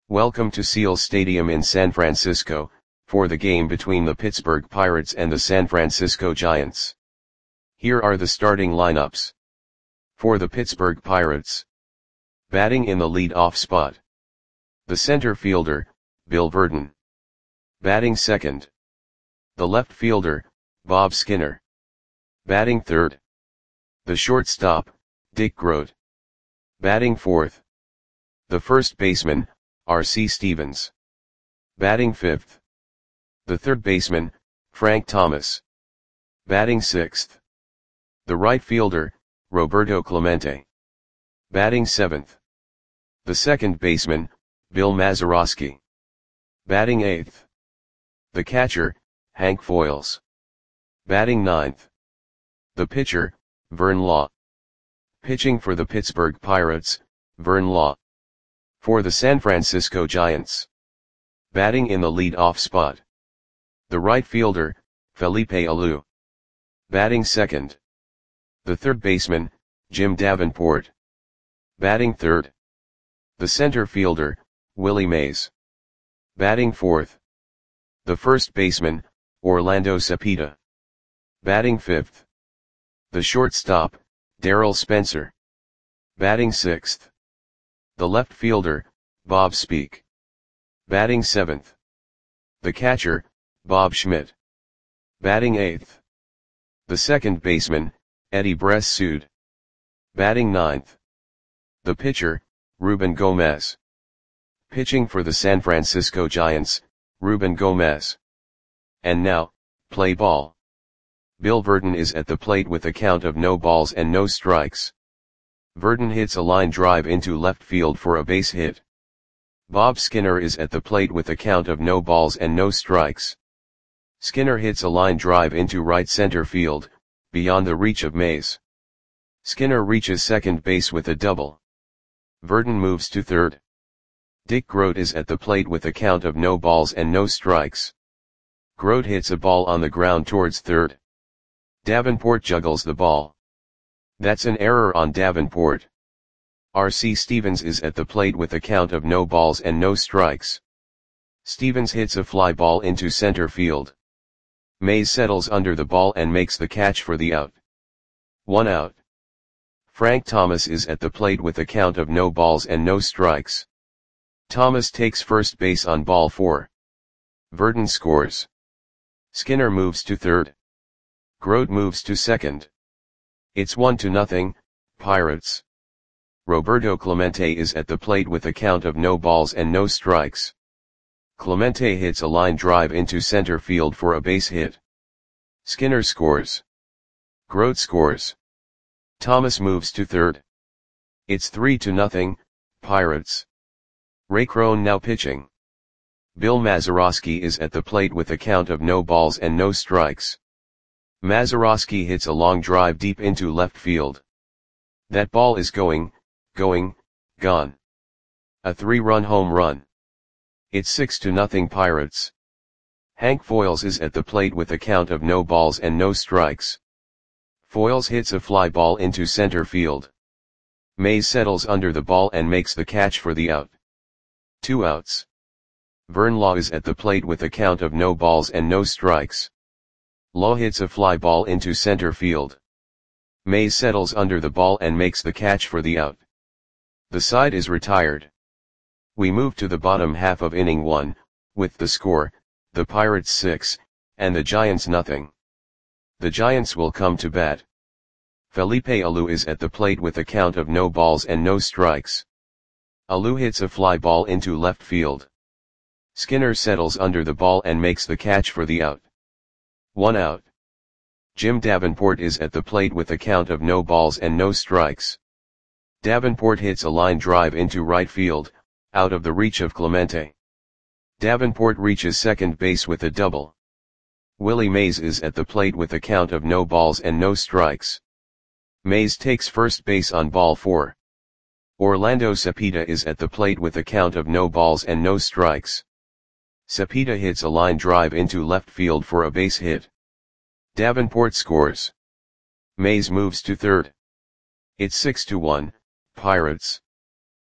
Welcome to Seal Stadium in San Francisco, for the game between the Pittsburgh Pirates and the San Francisco Giants. Here are the starting lineups. For the Pittsburgh Pirates. Batting in the lead-off spot. The center fielder, Bill Virdon. Batting second. The left fielder, Bob Skinner. Batting third. The shortstop, Dick Groat. Batting fourth. The first baseman, R.C. Stevens. Batting fifth. The third baseman, Frank Thomas. Batting sixth. The right fielder, Roberto Clemente. Batting seventh. The second baseman, Bill Mazeroski. Batting eighth. The catcher, Hank Foils. Batting ninth. The pitcher, Vern Law. Pitching for the Pittsburgh Pirates, Vern Law. For the San Francisco Giants. Batting in the lead-off spot. The right fielder, Felipe Alou. Batting second. The third baseman, Jim Davenport. Batting third. The center fielder, Willie Mays. Batting fourth. The first baseman, Orlando Cepeda. Batting fifth. The shortstop, Darryl Spencer. Batting sixth. The left fielder, Bob Speak. Batting seventh. The catcher, Bob Schmidt. Batting eighth. The second baseman, Eddie Bress-Sood. Batting ninth. The pitcher, Ruben Gomez. Pitching for the San Francisco Giants, Ruben Gomez. And now, play ball. Bill Virdon is at the plate with a count of no balls and no strikes. Virdon hits a line drive into left field for a base hit. Bob Skinner is at the plate with a count of no balls and no strikes. Skinner hits a line drive into right center field, beyond the reach of Mays. Skinner reaches second base with a double. Virdon moves to third. Dick Groat is at the plate with a count of no balls and no strikes. Groat hits a ball on the ground towards third. Davenport juggles the ball. That's an error on Davenport. R.C. Stevens is at the plate with a count of no balls and no strikes. Stevens hits a fly ball into center field. Mays settles under the ball and makes the catch for the out. 1 out. Frank Thomas is at the plate with a count of no balls and no strikes. Thomas takes first base on ball 4. Virdon scores. Skinner moves to third. Groat moves to second. It's 1-0, Pirates. Roberto Clemente is at the plate with a count of no balls and no strikes. Clemente hits a line drive into center field for a base hit. Skinner scores. Groat scores. Thomas moves to third. It's 3-0, Pirates. Ray Crone now pitching. Bill Mazeroski is at the plate with a count of no balls and no strikes. Mazeroski hits a long drive deep into left field. That ball is gone. A 3-run home run. It's 6-0 Pirates. Hank Foils is at the plate with a count of no balls and no strikes. Foils hits a fly ball into center field. Mays settles under the ball and makes the catch for the out. 2 outs. Vern Law is at the plate with a count of no balls and no strikes. Law hits a fly ball into center field. Mays settles under the ball and makes the catch for the out. The side is retired. We move to the bottom half of inning 1, with the score, the Pirates 6, and the Giants nothing. The Giants will come to bat. Felipe Alou is at the plate with a count of no balls and no strikes. Alou hits a fly ball into left field. Skinner settles under the ball and makes the catch for the out. 1 out. Jim Davenport is at the plate with a count of no balls and no strikes. Davenport hits a line drive into right field, out of the reach of Clemente. Davenport reaches second base with a double. Willie Mays is at the plate with a count of no balls and no strikes. Mays takes first base on ball 4. Orlando Cepeda is at the plate with a count of no balls and no strikes. Cepeda hits a line drive into left field for a base hit. Davenport scores. Mays moves to third. It's 6-1, Pirates.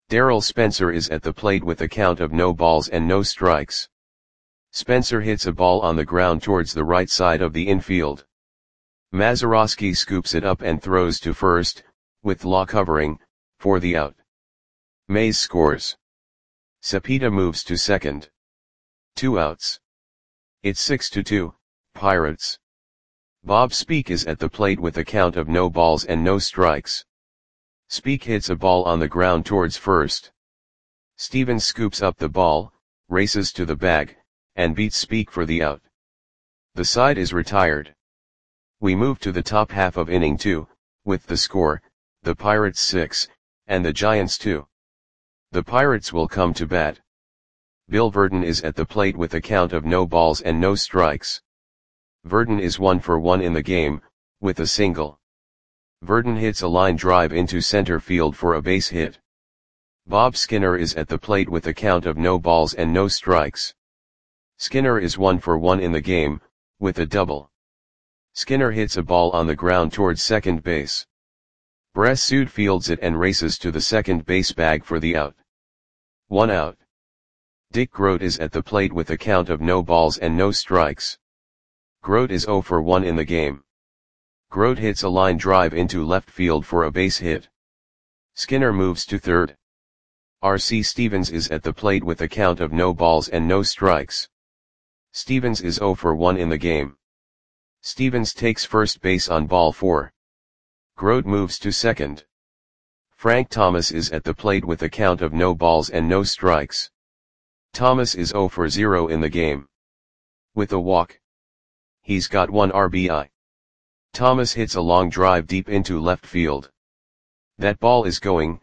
Darrell Spencer is at the plate with a count of no balls and no strikes. Spencer hits a ball on the ground towards the right side of the infield. Mazeroski scoops it up and throws to first, with Law covering, for the out. Mays scores. Cepeda moves to second. 2 outs. It's 6-2, Pirates. Bob Speak is at the plate with a count of no balls and no strikes. Speak hits a ball on the ground towards first. Stevens scoops up the ball, races to the bag, and beats Speak for the out. The side is retired. We move to the top half of inning 2, with the score, the Pirates 6, and the Giants 2. The Pirates will come to bat. Bill Verdon is at the plate with a count of no balls and no strikes. Verdon is 1 for 1 in the game, with a single. Verdon hits a line drive into center field for a base hit. Bob Skinner is at the plate with a count of no balls and no strikes. Skinner is 1 for 1 in the game, with a double. Skinner hits a ball on the ground towards second base. Bressud fields it and races to the second base bag for the out. 1 out. Dick Grote is at the plate with a count of no balls and no strikes. Grote is 0 for 1 in the game. Grote hits a line drive into left field for a base hit. Skinner moves to third. R.C. Stevens is at the plate with a count of no balls and no strikes. Stevens is 0 for 1 in the game. Stevens takes first base on ball 4. Grote moves to second. Frank Thomas is at the plate with a count of no balls and no strikes. Thomas is 0 for 0 in the game. With a walk. He's got 1 RBI. Thomas hits a long drive deep into left field. That ball is gone.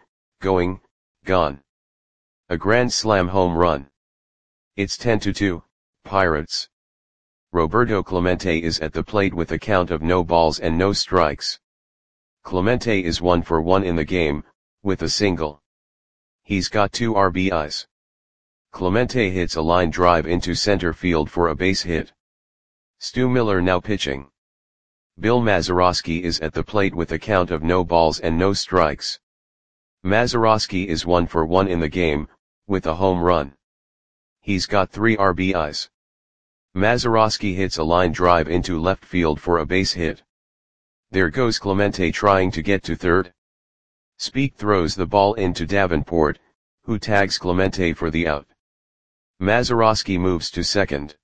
A grand slam home run. It's 10-2, Pirates. Roberto Clemente is at the plate with a count of no balls and no strikes. Clemente is 1 for 1 in the game, with a single. He's got 2 RBIs. Clemente hits a line drive into center field for a base hit. Stu Miller now pitching. Bill Mazeroski is at the plate with a count of no balls and no strikes. Mazeroski is 1 for 1 in the game, with a home run. He's got 3 RBIs. Mazeroski hits a line drive into left field for a base hit. There goes Clemente trying to get to third. Speak throws the ball into Davenport, who tags Clemente for the out. Mazeroski moves to second.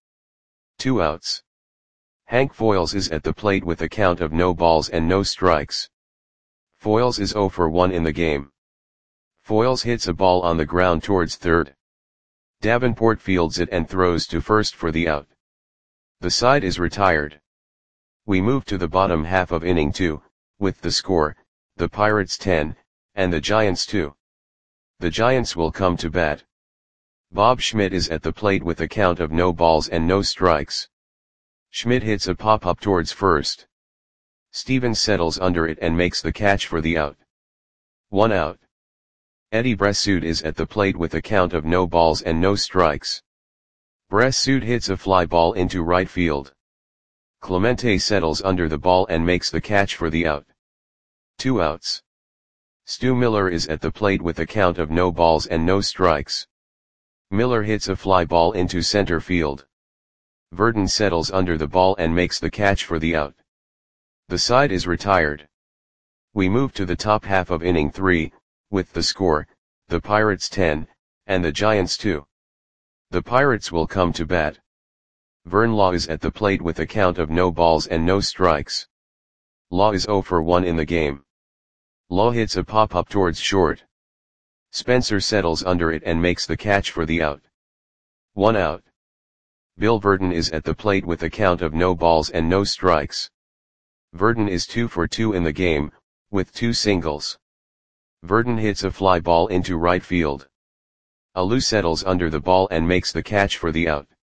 2 outs. Hank Foyles is at the plate with a count of no balls and no strikes. Foyles is 0 for 1 in the game. Foyles hits a ball on the ground towards third. Davenport fields it and throws to first for the out. The side is retired. We move to the bottom half of inning 2, with the score, the Pirates 10, and the Giants 2. The Giants will come to bat. Bob Schmidt is at the plate with a count of no balls and no strikes. Schmidt hits a pop-up towards first. Stevens settles under it and makes the catch for the out. 1 out. Eddie Bressud is at the plate with a count of no balls and no strikes. Bressud hits a fly ball into right field. Clemente settles under the ball and makes the catch for the out. 2 outs. Stu Miller is at the plate with a count of no balls and no strikes. Miller hits a fly ball into center field. Verdon settles under the ball and makes the catch for the out. The side is retired. We move to the top half of inning 3, with the score, the Pirates 10, and the Giants 2. The Pirates will come to bat. Vern Law is at the plate with a count of no balls and no strikes. Law is 0 for 1 in the game. Law hits a pop-up towards short. Spencer settles under it and makes the catch for the out. 1 out. Bill Verdon is at the plate with a count of no balls and no strikes. Verdon is 2 for 2 in the game, with 2 singles. Verdon hits a fly ball into right field. Alou settles under the ball and makes the catch for the out.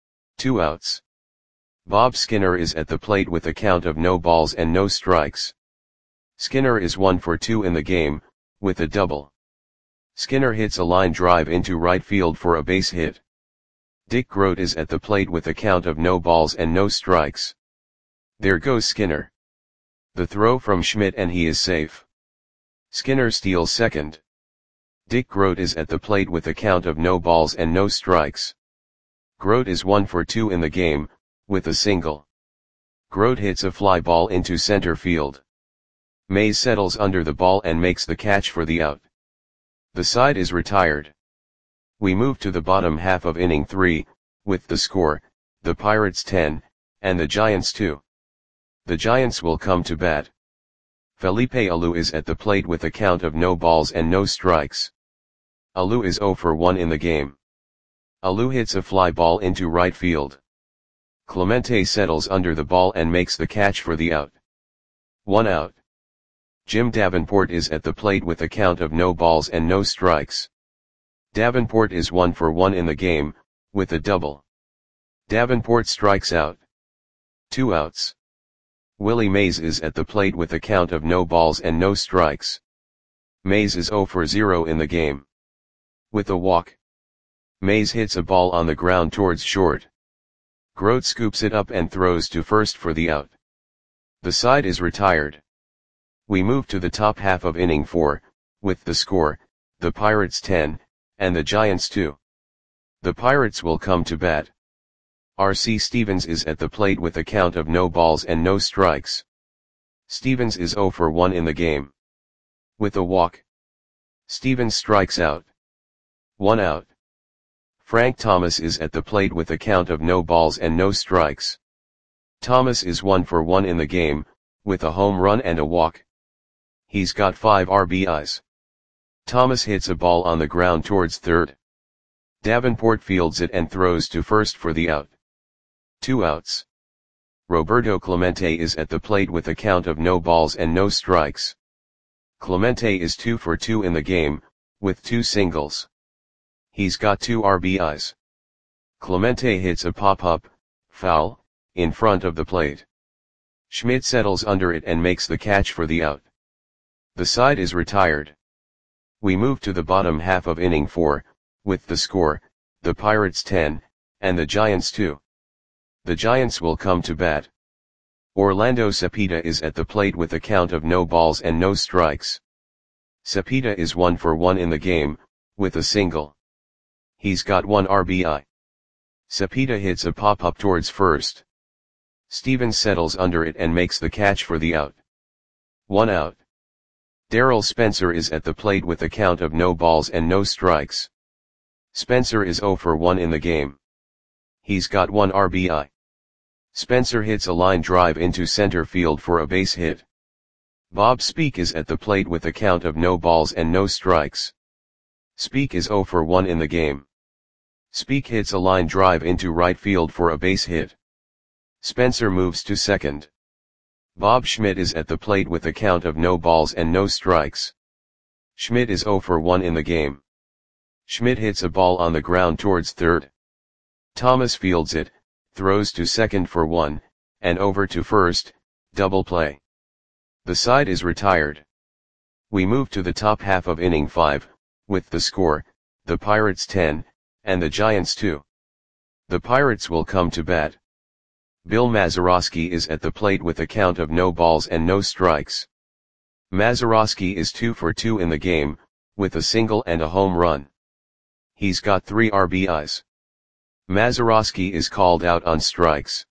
2 outs. Bob Skinner is at the plate with a count of no balls and no strikes. Skinner is 1 for 2 in the game, with a double. Skinner hits a line drive into right field for a base hit. Dick Grote is at the plate with a count of no balls and no strikes. There goes Skinner. The throw from Schmidt and he is safe. Skinner steals second. Dick Grote is at the plate with a count of no balls and no strikes. Grote is 1 for 2 in the game, with a single. Grote hits a fly ball into center field. Mays settles under the ball and makes the catch for the out. The side is retired. We move to the bottom half of inning 3, with the score, the Pirates 10, and the Giants 2. The Giants will come to bat. Felipe Alou is at the plate with a count of no balls and no strikes. Alou is 0 for 1 in the game. Alou hits a fly ball into right field. Clemente settles under the ball and makes the catch for the out. 1 out. Jim Davenport is at the plate with a count of no balls and no strikes. Davenport is 1 for 1 in the game, with a double. Davenport strikes out. 2 outs. Willie Mays is at the plate with a count of no balls and no strikes. Mays is 0 for 0 in the game. With a walk. Mays hits a ball on the ground towards short. Grote scoops it up and throws to first for the out. The side is retired. We move to the top half of inning 4, with the score, the Pirates 10, and the Giants 2. The Pirates will come to bat. R.C. Stevens is at the plate with a count of no balls and no strikes. Stevens is 0 for 1 in the game. With a walk. Stevens strikes out. 1 out. Frank Thomas is at the plate with a count of no balls and no strikes. Thomas is 1 for 1 in the game, with a home run and a walk. He's got 5 RBIs. Thomas hits a ball on the ground towards third. Davenport fields it and throws to first for the out. 2 outs. Roberto Clemente is at the plate with a count of no balls and no strikes. Clemente is 2 for 2 in the game, with 2 singles. He's got 2 RBIs. Clemente hits a pop-up, foul, in front of the plate. Schmidt settles under it and makes the catch for the out. The side is retired. We move to the bottom half of inning 4, with the score, the Pirates 10, and the Giants 2. The Giants will come to bat. Orlando Cepeda is at the plate with a count of no balls and no strikes. Cepeda is 1 for 1 in the game, with a single. He's got 1 RBI. Cepeda hits a pop-up towards first. Stevens settles under it and makes the catch for the out. 1 out. Darrell Spencer is at the plate with a count of no balls and no strikes. Spencer is 0 for 1 in the game. He's got 1 RBI. Spencer hits a line drive into center field for a base hit. Bob Speak is at the plate with a count of no balls and no strikes. Speak is 0 for 1 in the game. Speak hits a line drive into right field for a base hit. Spencer moves to second. Bob Schmidt is at the plate with a count of no balls and no strikes. Schmidt is 0 for 1 in the game. Schmidt hits a ball on the ground towards third. Thomas fields it, throws to second for 1, and over to first, double play. The side is retired. We move to the top half of inning 5, with the score, the Pirates 10, and the Giants 2. The Pirates will come to bat. Bill Mazeroski is at the plate with a count of no balls and no strikes. Mazeroski is 2 for 2 in the game, with a single and a home run. He's got 3 RBIs. Mazeroski is called out on strikes.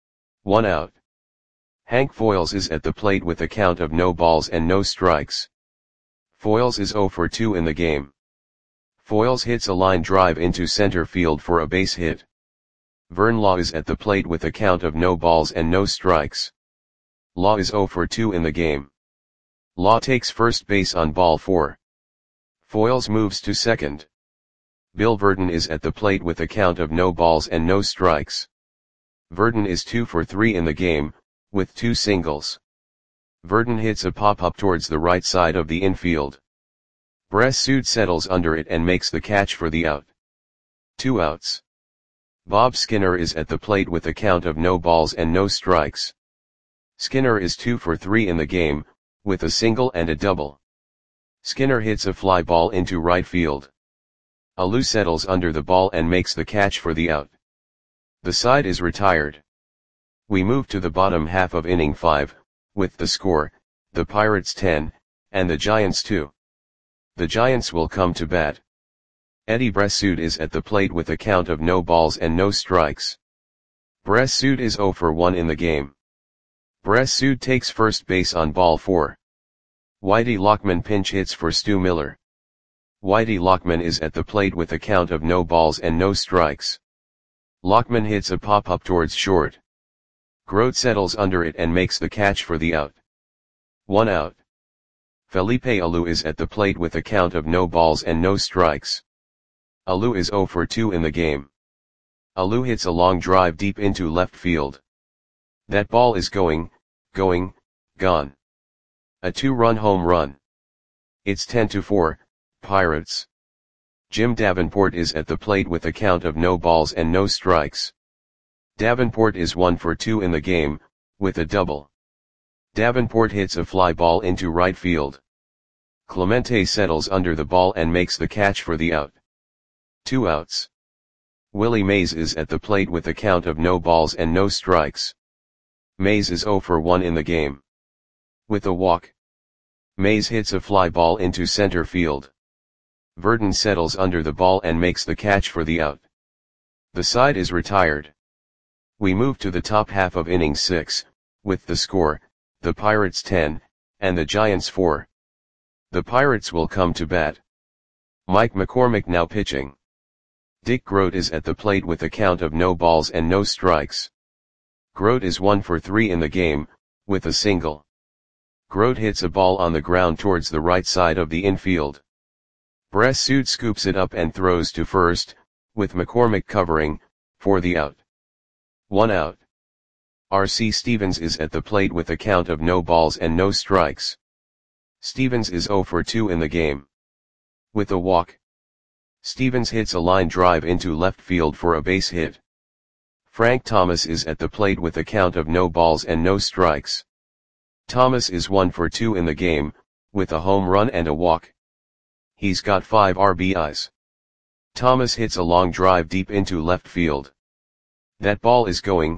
1 out. Hank Foils is at the plate with a count of no balls and no strikes. Foils is 0 for 2 in the game. Foils hits a line drive into center field for a base hit. Vern Law is at the plate with a count of no balls and no strikes. Law is 0 for 2 in the game. Law takes first base on ball 4. Foils moves to second. Bill Verdon is at the plate with a count of no balls and no strikes. Verdon is 2 for 3 in the game, with 2 singles. Verdon hits a pop-up towards the right side of the infield. Bressud settles under it and makes the catch for the out. 2 outs. Bob Skinner is at the plate with a count of no balls and no strikes. Skinner is 2 for 3 in the game, with a single and a double. Skinner hits a fly ball into right field. Alou settles under the ball and makes the catch for the out. The side is retired. We move to the bottom half of inning 5, with the score, the Pirates 10, and the Giants 2. The Giants will come to bat. Eddie Bressoud is at the plate with a count of no balls and no strikes. Bressoud is 0 for 1 in the game. Bressoud takes first base on ball 4. Whitey Lockman pinch hits for Stu Miller. Whitey Lockman is at the plate with a count of no balls and no strikes. Lockman hits a pop-up towards short. Grote settles under it and makes the catch for the out. 1 out. Felipe Alou is at the plate with a count of no balls and no strikes. Alou is 0 for 2 in the game. Alou hits a long drive deep into left field. That ball is going, gone. A 2-run home run. It's 10-4, Pirates. Jim Davenport is at the plate with a count of no balls and no strikes. Davenport is 1 for 2 in the game, with a double. Davenport hits a fly ball into right field. Clemente settles under the ball and makes the catch for the out. 2 outs. Willie Mays is at the plate with a count of no balls and no strikes. Mays is 0 for 1 in the game. With a walk. Mays hits a fly ball into center field. Verdon settles under the ball and makes the catch for the out. The side is retired. We move to the top half of inning 6, with the score, the Pirates 10, and the Giants 4. The Pirates will come to bat. Mike McCormick now pitching. Dick Grote is at the plate with a count of no balls and no strikes. Grote is 1 for 3 in the game, with a single. Grote hits a ball on the ground towards the right side of the infield. Bressoud scoops it up and throws to first, with McCormick covering, for the out. 1 out. R.C. Stevens is at the plate with a count of no balls and no strikes. Stevens is 0 for 2 in the game. With a walk. Stevens hits a line drive into left field for a base hit. Frank Thomas is at the plate with a count of no balls and no strikes. Thomas is 1 for 2 in the game, with a home run and a walk. He's got 5 RBIs. Thomas hits a long drive deep into left field. That ball is going,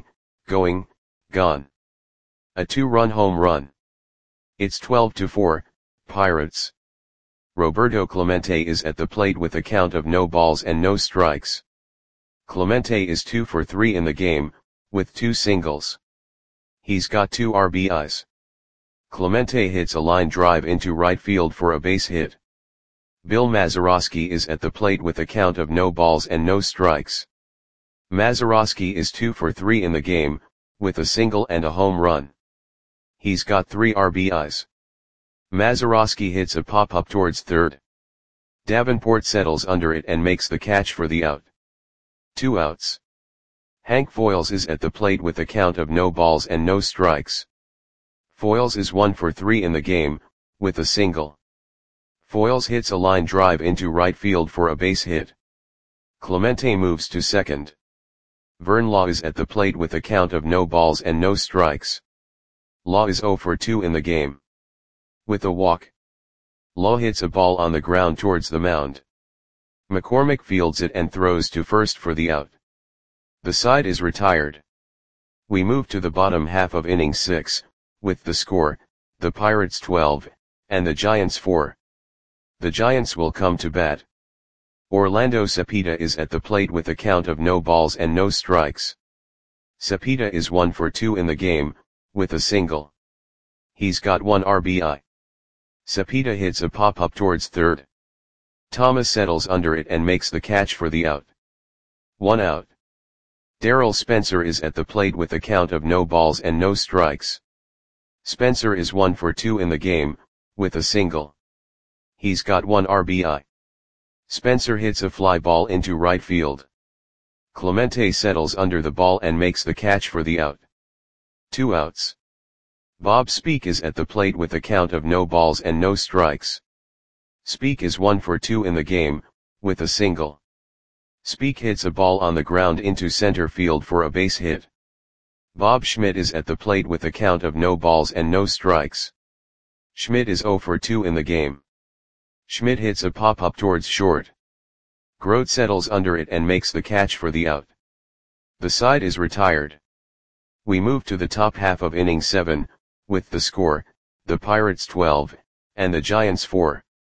gone. A 2-run home run. It's 12-4, Pirates. Roberto Clemente is at the plate with a count of no balls and no strikes. Clemente is 2 for 3 in the game, with 2 singles. He's got 2 RBIs. Clemente hits a line drive into right field for a base hit. Bill Mazeroski is at the plate with a count of no balls and no strikes. Mazeroski is 2 for 3 in the game, with a single and a home run. He's got 3 RBIs. Mazeroski hits a pop-up towards third. Davenport settles under it and makes the catch for the out. 2 outs. Hank Foils is at the plate with a count of no balls and no strikes. Foils is 1 for 3 in the game, with a single. Foils hits a line drive into right field for a base hit. Clemente moves to second. Vern Law is at the plate with a count of no balls and no strikes. Law is 0 for 2 in the game. With a walk. Law hits a ball on the ground towards the mound. McCormick fields it and throws to first for the out. The side is retired. We move to the bottom half of inning 6, with the score, the Pirates 12, and the Giants 4. The Giants will come to bat. Orlando Cepeda is at the plate with a count of no balls and no strikes. Cepeda is 1 for 2 in the game, with a single. He's got 1 RBI. Cepeda hits a pop-up towards third. Thomas settles under it and makes the catch for the out. 1 out. Darrell Spencer is at the plate with a count of no balls and no strikes. Spencer is 1 for 2 in the game, with a single. He's got 1 RBI. Spencer hits a fly ball into right field. Clemente settles under the ball and makes the catch for the out. 2 outs. Bob Speak is at the plate with a count of no balls and no strikes. Speak is 1 for 2 in the game, with a single. Speak hits a ball on the ground into center field for a base hit. Bob Schmidt is at the plate with a count of no balls and no strikes. Schmidt is 0 for 2 in the game. Schmidt hits a pop-up towards short. Grote settles under it and makes the catch for the out. The side is retired. We move to the top half of inning 7, with the score, the Pirates 12, and the Giants 4.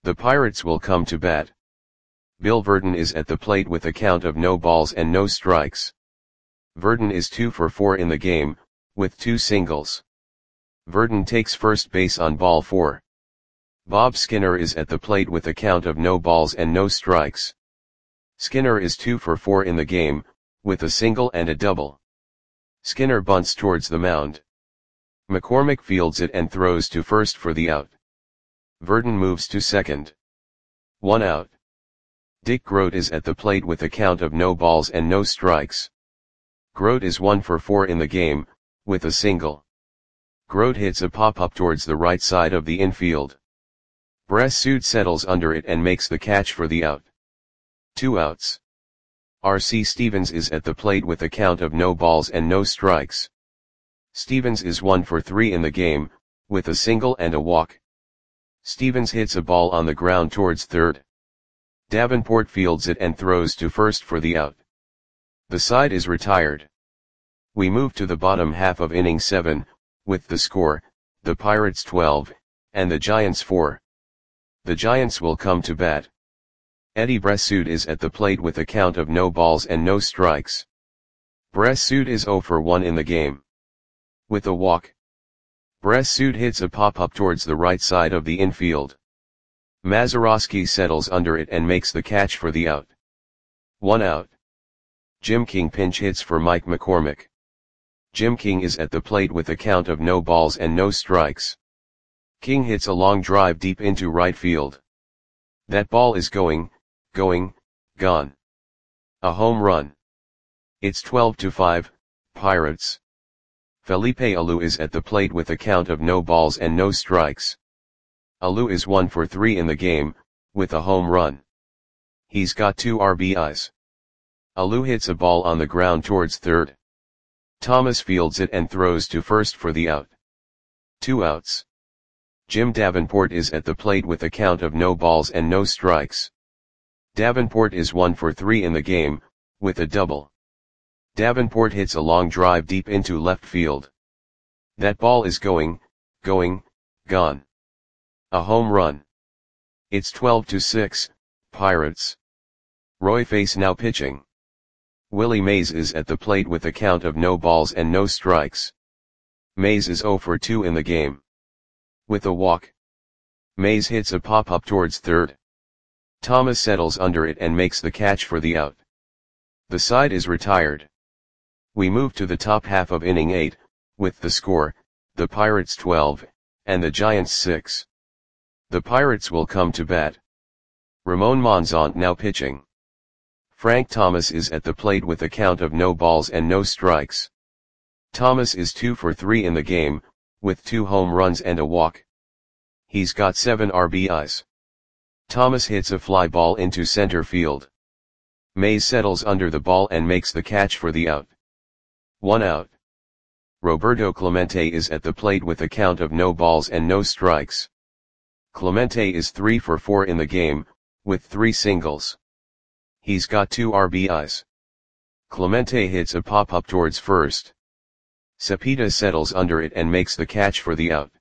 The Pirates will come to bat. Bill Verdon is at the plate with a count of no balls and no strikes. Verdon is 2 for 4 in the game, with 2 singles. Verdon takes first base on ball 4. Bob Skinner is at the plate with a count of no balls and no strikes. Skinner is 2 for 4 in the game, with a single and a double. Skinner bunts towards the mound. McCormick fields it and throws to first for the out. Verdon moves to second. 1 out. Dick Groat is at the plate with a count of no balls and no strikes. Groat is 1 for 4 in the game, with a single. Groat hits a pop-up towards the right side of the infield. Bressud settles under it and makes the catch for the out. 2 outs. R.C. Stevens is at the plate with a count of no balls and no strikes. Stevens is 1 for 3 in the game, with a single and a walk. Stevens hits a ball on the ground towards third. Davenport fields it and throws to first for the out. The side is retired. We move to the bottom half of inning 7, with the score, the Pirates 12, and the Giants 4. The Giants will come to bat. Eddie Bressud is at the plate with a count of no balls and no strikes. Bressud is 0 for 1 in the game. With a walk. Bressud hits a pop-up towards the right side of the infield. Mazeroski settles under it and makes the catch for the out. 1 out. Jim King pinch hits for Mike McCormick. Jim King is at the plate with a count of no balls and no strikes. King hits a long drive deep into right field. That ball is gone. A home run. It's 12-5, Pirates. Felipe Alou is at the plate with a count of no balls and no strikes. Alou is 1 for 3 in the game, with a home run. He's got 2 RBIs. Alou hits a ball on the ground towards third. Thomas fields it and throws to first for the out. 2 outs. Jim Davenport is at the plate with a count of no balls and no strikes. Davenport is 1 for 3 in the game, with a double. Davenport hits a long drive deep into left field. That ball is gone. A home run. It's 12-6, Pirates. Roy Face now pitching. Willie Mays is at the plate with a count of no balls and no strikes. Mays is 0 for 2 in the game. With a walk. Mays hits a pop-up towards third. Thomas settles under it and makes the catch for the out. The side is retired. We move to the top half of inning 8, with the score, the Pirates 12, and the Giants 6. The Pirates will come to bat. Ramon Monzon now pitching. Frank Thomas is at the plate with a count of no balls and no strikes. Thomas is 2 for 3 in the game, with 2 home runs and a walk. He's got 7 RBIs. Thomas hits a fly ball into center field. Mays settles under the ball and makes the catch for the out. 1 out. Roberto Clemente is at the plate with a count of no balls and no strikes. Clemente is 3 for 4 in the game, with 3 singles. He's got 2 RBIs. Clemente hits a pop-up towards first. Cepeda settles under it and makes the catch for the out.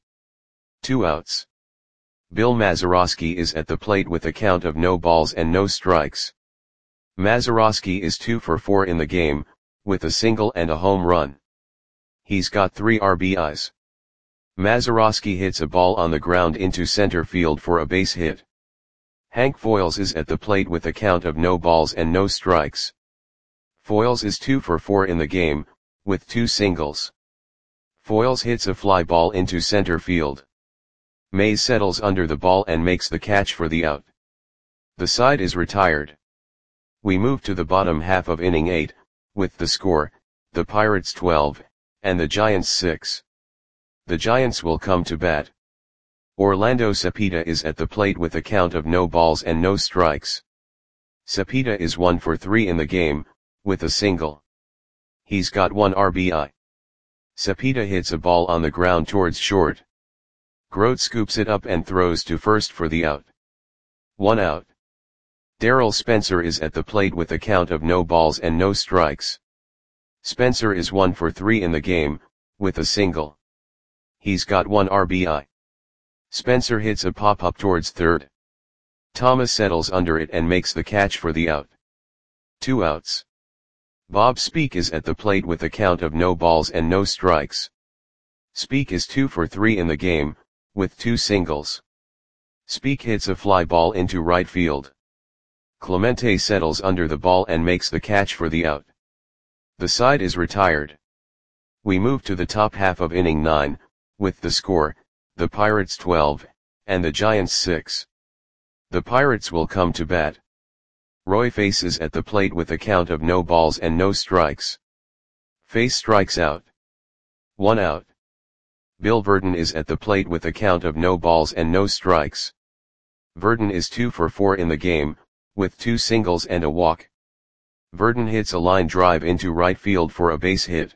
2 outs. Bill Mazeroski is at the plate with a count of no balls and no strikes. Mazeroski is 2 for 4 in the game, with a single and a home run. He's got 3 RBIs. Mazeroski hits a ball on the ground into center field for a base hit. Hank Foils is at the plate with a count of no balls and no strikes. Foils is 2 for 4 in the game, with 2 singles. Foils hits a fly ball into center field. Mays settles under the ball and makes the catch for the out. The side is retired. We move to the bottom half of inning 8, with the score, the Pirates 12, and the Giants 6. The Giants will come to bat. Orlando Cepeda is at the plate with a count of no balls and no strikes. Cepeda is 1 for 3 in the game, with a single. He's got 1 RBI. Cepeda hits a ball on the ground towards short. Groat scoops it up and throws to first for the out. 1 out. Darrell Spencer is at the plate with a count of no balls and no strikes. Spencer is 1 for 3 in the game, with a single. He's got 1 RBI. Spencer hits a pop-up towards third. Thomas settles under it and makes the catch for the out. 2 outs. Bob Speak is at the plate with a count of no balls and no strikes. Speak is 2 for 3 in the game, with 2 singles. Speak hits a fly ball into right field. Clemente settles under the ball and makes the catch for the out. The side is retired. We move to the top half of inning 9, with the score, the Pirates 12, and the Giants 6. The Pirates will come to bat. Roy faces at the plate with a count of no balls and no strikes. Face strikes out. 1 out. Bill Verdon is at the plate with a count of no balls and no strikes. Verdon is 2 for 4 in the game, with 2 singles and a walk. Verdon hits a line drive into right field for a base hit.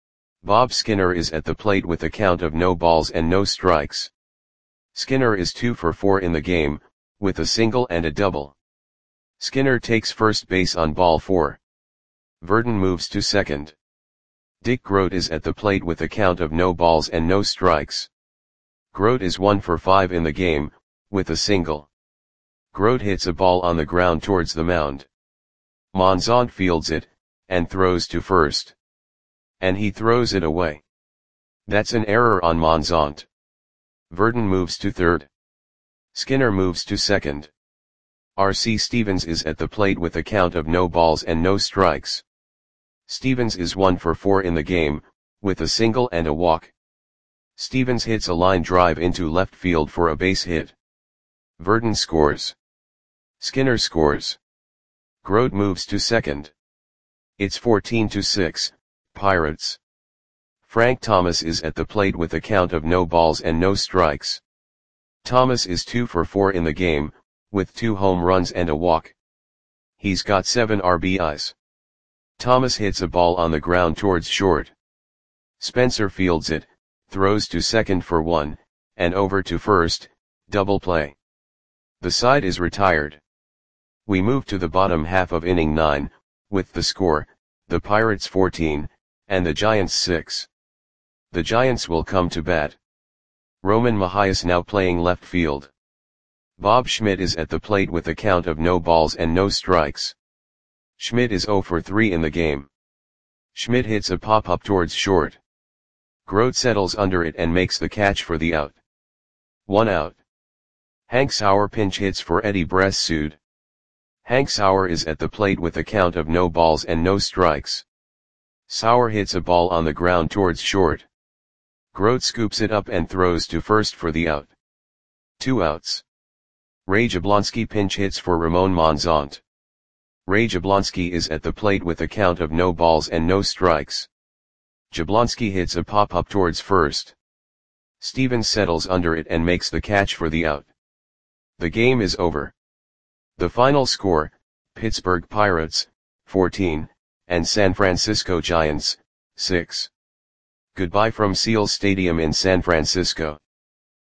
Bob Skinner is at the plate with a count of no balls and no strikes. Skinner is 2 for 4 in the game, with a single and a double. Skinner takes first base on ball 4. Verdon moves to second. Dick Groat is at the plate with a count of no balls and no strikes. Groat is 1 for 5 in the game, with a single. Groat hits a ball on the ground towards the mound. Monzont fields it, and throws to first. And he throws it away. That's an error on Monzont. Verdon moves to third. Skinner moves to second. R.C. Stevens is at the plate with a count of no balls and no strikes. Stevens is 1 for 4 in the game, with a single and a walk. Stevens hits a line drive into left field for a base hit. Verdon scores. Skinner scores. Groat moves to second. It's 14-6, Pirates. Frank Thomas is at the plate with a count of no balls and no strikes. Thomas is 2 for 4 in the game, with 2 home runs and a walk. He's got 7 RBIs. Thomas hits a ball on the ground towards short. Spencer fields it, throws to second for 1, and over to first, double play. The side is retired. We move to the bottom half of inning 9, with the score, the Pirates 14, and the Giants 6. The Giants will come to bat. Roman Mahias now playing left field. Bob Schmidt is at the plate with a count of no balls and no strikes. Schmidt is 0 for 3 in the game. Schmidt hits a pop-up towards short. Groat settles under it and makes the catch for the out. 1 out. Hank Sauer pinch hits for Eddie Bressoud. Hank Sauer is at the plate with a count of no balls and no strikes. Sauer hits a ball on the ground towards short. Groat scoops it up and throws to first for the out. 2 outs. Ray Jablonski pinch hits for Ramon Monzont. Ray Jablonski is at the plate with a count of no balls and no strikes. Jablonski hits a pop-up towards first. Stevens settles under it and makes the catch for the out. The game is over. The final score, Pittsburgh Pirates, 14, and San Francisco Giants, 6. Goodbye from Seals Stadium in San Francisco.